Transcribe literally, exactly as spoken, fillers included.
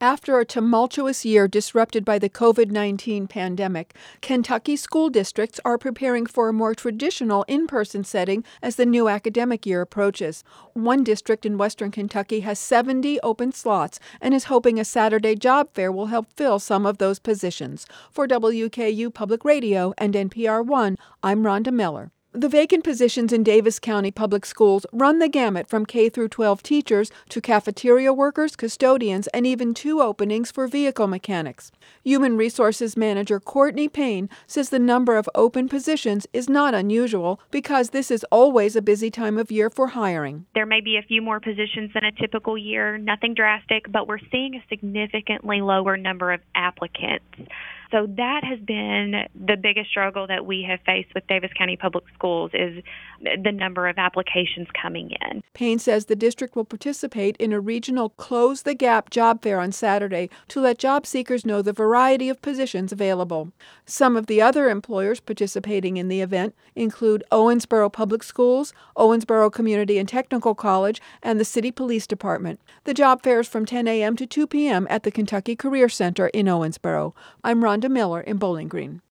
After a tumultuous year disrupted by the covid nineteen pandemic, Kentucky school districts are preparing for a more traditional in-person setting as the new academic year approaches. One district in western Kentucky has seventy open slots and is hoping a Saturday job fair will help fill some of those positions. For W K U Public Radio and N P R One, I'm Rhonda Miller. The vacant positions in Davis County Public Schools run the gamut from K through twelve teachers to cafeteria workers, custodians, and even two openings for vehicle mechanics. Human Resources Manager Courtney Payne says the number of open positions is not unusual because this is always a busy time of year for hiring. There may be a few more positions than a typical year, nothing drastic, but we're seeing a significantly lower number of applicants. So that has been the biggest struggle that we have faced with Davis County Public Schools is the number of applications coming in. Payne says the district will participate in a regional Close the Gap job fair on Saturday to let job seekers know the variety of positions available. Some of the other employers participating in the event include Owensboro Public Schools, Owensboro Community and Technical College, and the City Police Department. The job fair is from ten a.m. to two p.m. at the Kentucky Career Center in Owensboro. I'm Rhonda Miller in Bowling Green.